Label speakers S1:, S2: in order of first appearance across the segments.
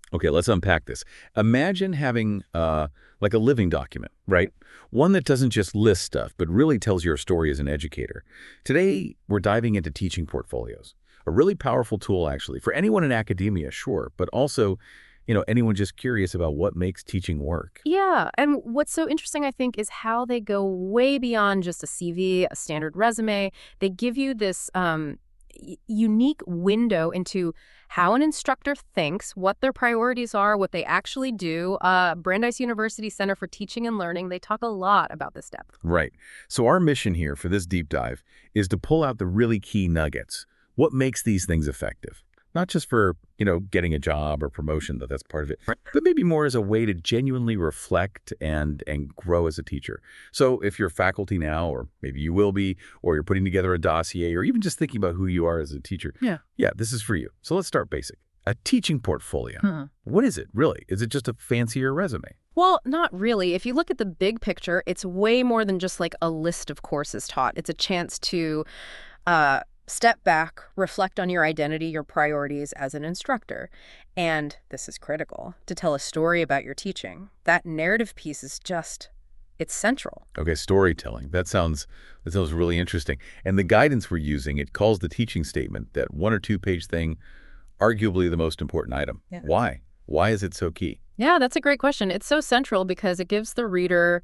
S1: Okay, let's unpack this. Imagine having like a living document, right? One that doesn't just list stuff, but really tells your story as an educator. Today, we're diving into teaching portfolios. A really powerful tool, actually, for anyone in academia, sure, but also, anyone just curious about what makes teaching work.
S2: Yeah, and what's so interesting, I think, is how they go way beyond just a CV, a standard resume. They give you this unique window into how an instructor thinks, what their priorities are, what they actually do. Brandeis University Center for Teaching and Learning, they talk a lot about this depth.
S1: Right. So our mission here for this deep dive is to pull out the really key nuggets. What makes these things effective? Not just for, getting a job or promotion, though that's part of it, but maybe more as a way to genuinely reflect and grow as a teacher. So if you're faculty now, or maybe you will be, or you're putting together a dossier, or even just thinking about who you are as a teacher, yeah, this is for you. So let's start basic. A teaching portfolio. What is it, really? Is it just a fancier resume?
S2: Well, not really. If you look at the big picture, it's way more than just like a list of courses taught. It's a chance to uh, step back, reflect on your identity, your priorities as an instructor. And this is critical, to tell a story about your teaching. That narrative piece is just, it's central.
S1: Okay, storytelling. That sounds really interesting. And the guidance we're using, it calls the teaching statement, that one or two page thing, arguably the most important item.
S2: Yeah.
S1: Why? Why is it so key?
S2: Yeah, that's a great question. It's so central because it gives the reader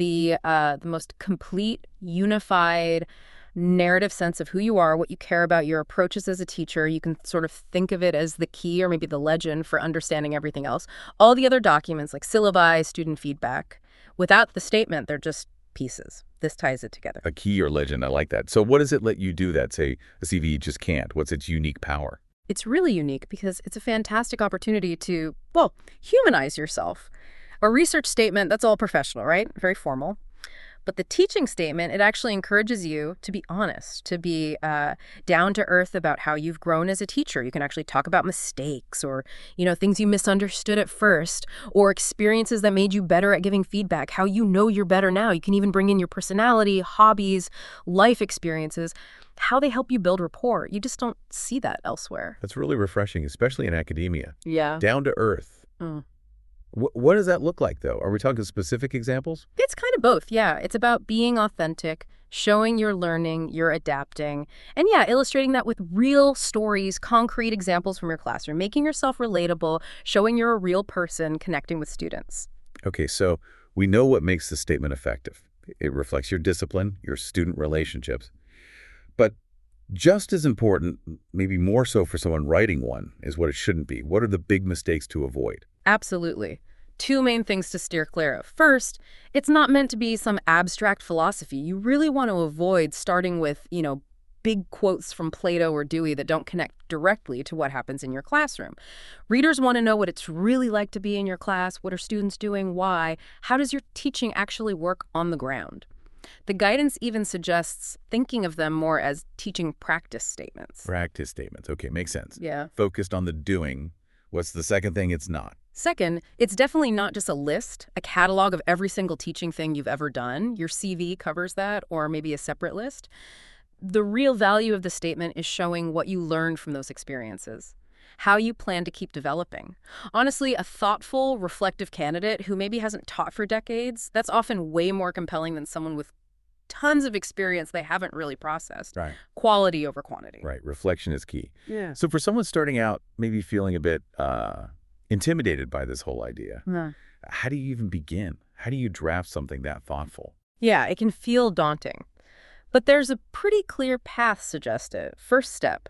S2: the most complete, unified narrative sense of who you are, what you care about, your approaches as a teacher. You can sort of think of it as the key or maybe the legend for understanding everything else. All the other documents like syllabi, student feedback, without the statement, they're just pieces. This ties it together.
S1: A key or legend, I like that. So what does it let you do that, say, a CV just can't? What's its unique power?
S2: It's really unique because it's a fantastic opportunity to, well, humanize yourself. A research statement, that's all professional, right? Very formal. But the teaching statement, it actually encourages you to be honest, to be down to earth about how you've grown as a teacher. You can actually talk about mistakes or, things you misunderstood at first or experiences that made you better at giving feedback, how you know you're better now. You can even bring in your personality, hobbies, life experiences, how they help you build rapport. You just don't see that elsewhere.
S1: That's really refreshing, especially in academia.
S2: Yeah.
S1: Down to earth.
S2: Mm.
S1: What does that look like, though? Are we talking specific examples?
S2: It's kind of both, yeah. It's about being authentic, showing you're learning, you're adapting, and yeah, illustrating that with real stories, concrete examples from your classroom, making yourself relatable, showing you're a real person connecting with students.
S1: Okay, so we know what makes the statement effective. It reflects your discipline, your student relationships. But just as important, maybe more so for someone writing one, is what it shouldn't be. What are the big mistakes to avoid?
S2: Absolutely. Two main things to steer clear of. First, it's not meant to be some abstract philosophy. You really want to avoid starting with, big quotes from Plato or Dewey that don't connect directly to what happens in your classroom. Readers want to know what it's really like to be in your class, what are students doing, why, how does your teaching actually work on the ground? The guidance even suggests thinking of them more as teaching practice statements.
S1: Practice statements. Okay, makes sense.
S2: Yeah.
S1: Focused on the doing. What's the second thing it's not?
S2: Second, it's definitely not just a list, a catalog of every single teaching thing you've ever done. Your CV covers that, or maybe a separate list. The real value of the statement is showing what you learned from those experiences, how you plan to keep developing. Honestly, a thoughtful, reflective candidate who maybe hasn't taught for decades, that's often way more compelling than someone with tons of experience they haven't really processed.
S1: Right.
S2: Quality over quantity.
S1: Right. Reflection is key.
S2: Yeah.
S1: So for someone starting out, maybe feeling a bit intimidated by this whole idea, how do you even begin? How do you draft something that thoughtful?
S2: Yeah, it can feel daunting. But there's a pretty clear path suggested. First step,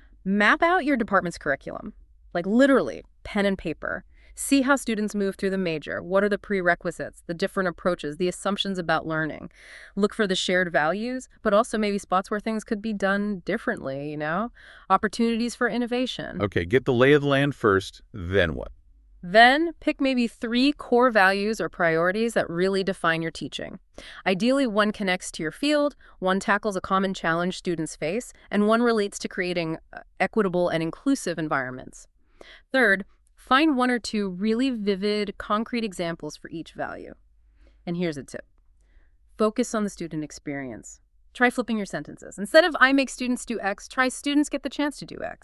S2: map out your department's curriculum. Like literally, pen and paper. See how students move through the major. What are the prerequisites, the different approaches, the assumptions about learning? Look for the shared values, but also maybe spots where things could be done differently, Opportunities for innovation.
S1: Okay, get the lay of the land first, then what?
S2: Then pick maybe 3 core values or priorities that really define your teaching. Ideally, one connects to your field, one tackles a common challenge students face, and one relates to creating equitable and inclusive environments. Third, find 1 or 2 really vivid, concrete examples for each value. And here's a tip. Focus on the student experience. Try flipping your sentences. Instead of I make students do X, try students get the chance to do X.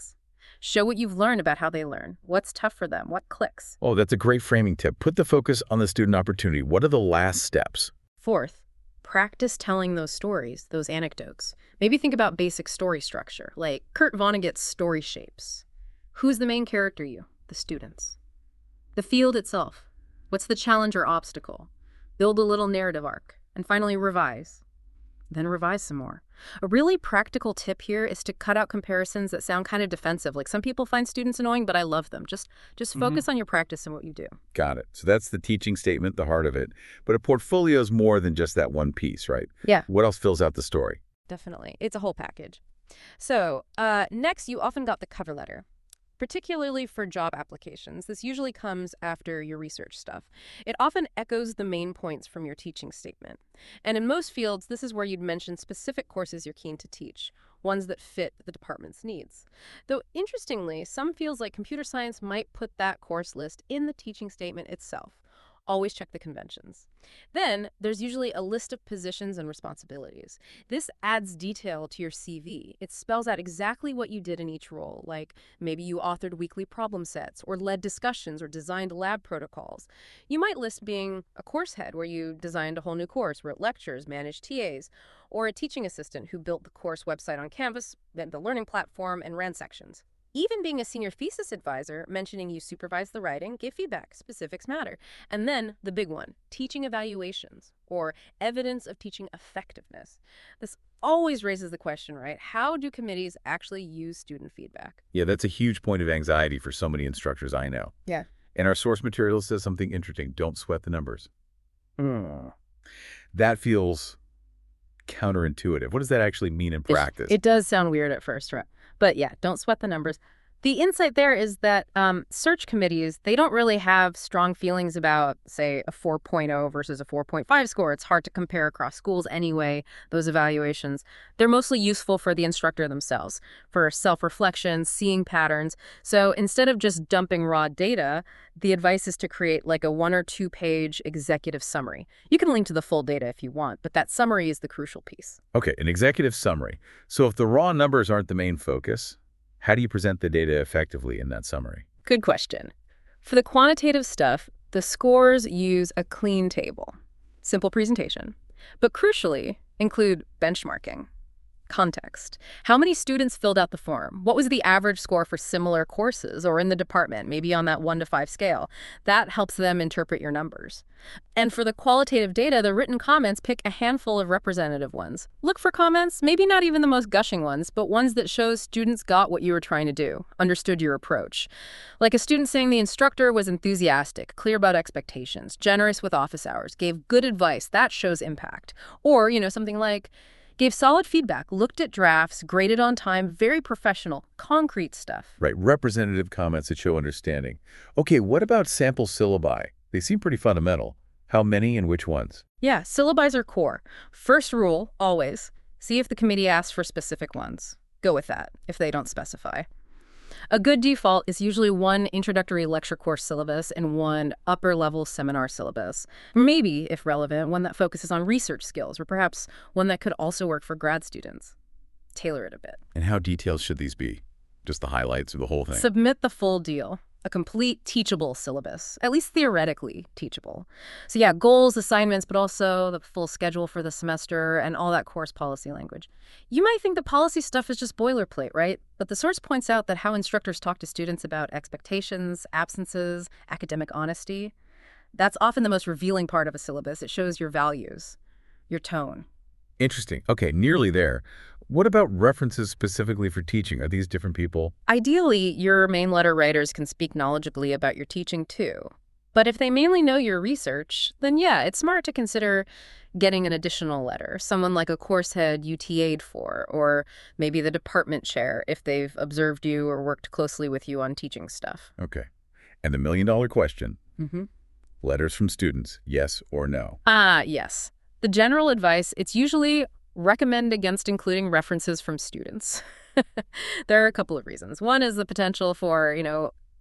S2: Show what you've learned about how they learn, what's tough for them, what clicks.
S1: Oh, that's a great framing tip. Put the focus on the student opportunity. What are the last steps?
S2: Fourth, practice telling those stories, those anecdotes. Maybe think about basic story structure, like Kurt Vonnegut's story shapes. Who's the main character you? The students. The field itself. What's the challenge or obstacle? Build a little narrative arc. And finally, revise. Then revise some more. A really practical tip here is to cut out comparisons that sound kind of defensive. Like, some people find students annoying, but I love them. Just focus on your practice and what you do.
S1: Got it. So that's the teaching statement, the heart of it. But a portfolio is more than just that one piece, right?
S2: Yeah.
S1: What else fills out the story?
S2: Definitely. It's a whole package. So next, you often got the cover letter. Particularly for job applications, this usually comes after your research stuff. It often echoes the main points from your teaching statement. And in most fields, this is where you'd mention specific courses you're keen to teach, ones that fit the department's needs. Though, interestingly, some fields like computer science might put that course list in the teaching statement itself. Always check the conventions. Then, there's usually a list of positions and responsibilities. This adds detail to your CV. It spells out exactly what you did in each role, like maybe you authored weekly problem sets, or led discussions, or designed lab protocols. You might list being a course head, where you designed a whole new course, wrote lectures, managed TAs, or a teaching assistant who built the course website on Canvas, the learning platform, and ran sections. Even being a senior thesis advisor, mentioning you supervised the writing, gave feedback, specifics matter. And then the big one, teaching evaluations or evidence of teaching effectiveness. This always raises the question, right? How do committees actually use student feedback?
S1: Yeah, that's a huge point of anxiety for so many instructors I know.
S2: Yeah.
S1: And our source material says something interesting. Don't sweat the numbers. That feels counterintuitive. What does that actually mean in practice?
S2: It does sound weird at first, right? But yeah, don't sweat the numbers. The insight there is that search committees, they don't really have strong feelings about, say, a 4.0 versus a 4.5 score. It's hard to compare across schools anyway, those evaluations. They're mostly useful for the instructor themselves, for self-reflection, seeing patterns. So instead of just dumping raw data, the advice is to create like a 1 or 2 page executive summary. You can link to the full data if you want, but that summary is the crucial piece.
S1: Okay, an executive summary. So if the raw numbers aren't the main focus, how do you present the data effectively in that summary?
S2: Good question. For the quantitative stuff, the scores use a clean table. Simple presentation. But crucially, include benchmarking. Context. How many students filled out the form? What was the average score for similar courses or in the department, maybe on that 1 to 5 scale? That helps them interpret your numbers. And for the qualitative data, the written comments, pick a handful of representative ones. Look for comments, maybe not even the most gushing ones, but ones that show students got what you were trying to do, understood your approach. Like a student saying the instructor was enthusiastic, clear about expectations, generous with office hours, gave good advice. That shows impact. Or, something like, gave solid feedback, looked at drafts, graded on time, very professional, concrete stuff.
S1: Right, representative comments that show understanding. Okay, what about sample syllabi? They seem pretty fundamental. How many and which ones?
S2: Yeah, syllabi are core. First rule, always, see if the committee asks for specific ones. Go with that, if they don't specify. A good default is usually 1 introductory lecture course syllabus and 1 upper-level seminar syllabus. Maybe, if relevant, one that focuses on research skills, or perhaps one that could also work for grad students. Tailor it a bit.
S1: And how detailed should these be? Just the highlights of the whole thing?
S2: Submit the full deal. A complete teachable syllabus, at least theoretically teachable. So yeah, goals, assignments, but also the full schedule for the semester and all that course policy language. You might think the policy stuff is just boilerplate, right? But the source points out that how instructors talk to students about expectations, absences, academic honesty, that's often the most revealing part of a syllabus. It shows your values, your tone.
S1: Interesting. Okay, nearly there. What about references specifically for teaching? Are these different people?
S2: Ideally, your main letter writers can speak knowledgeably about your teaching too. But if they mainly know your research, then yeah, it's smart to consider getting an additional letter, someone like a course head you TA'd for, or maybe the department chair if they've observed you or worked closely with you on teaching stuff.
S1: Okay. And the million-dollar question, letters from students, yes or no?
S2: Yes. The general advice, it's usually recommend against including references from students. There are a couple of reasons. One is the potential for,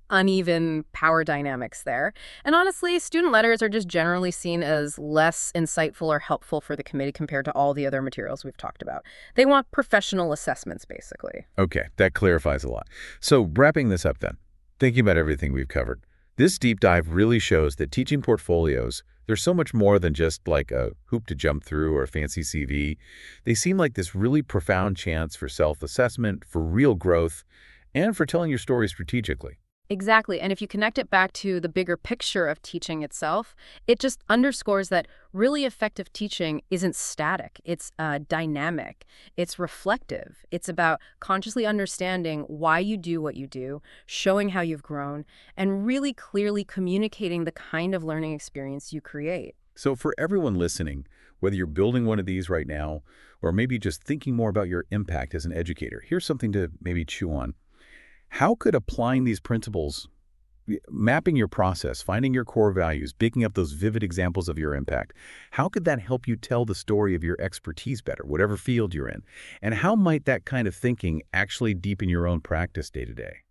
S2: uneven power dynamics there. And honestly, student letters are just generally seen as less insightful or helpful for the committee compared to all the other materials we've talked about. They want professional assessments, basically.
S1: Okay, that clarifies a lot. So wrapping this up then, thinking about everything we've covered, this deep dive really shows that teaching portfolios, they're so much more than just like a hoop to jump through or a fancy CV. They seem like this really profound chance for self-assessment, for real growth, and for telling your story strategically.
S2: Exactly. And if you connect it back to the bigger picture of teaching itself, it just underscores that really effective teaching isn't static. It's dynamic. It's reflective. It's about consciously understanding why you do what you do, showing how you've grown, and really clearly communicating the kind of learning experience you create.
S1: So for everyone listening, whether you're building one of these right now, or maybe just thinking more about your impact as an educator, here's something to maybe chew on. How could applying these principles, mapping your process, finding your core values, picking up those vivid examples of your impact, how could that help you tell the story of your expertise better, whatever field you're in? And how might that kind of thinking actually deepen your own practice day to day?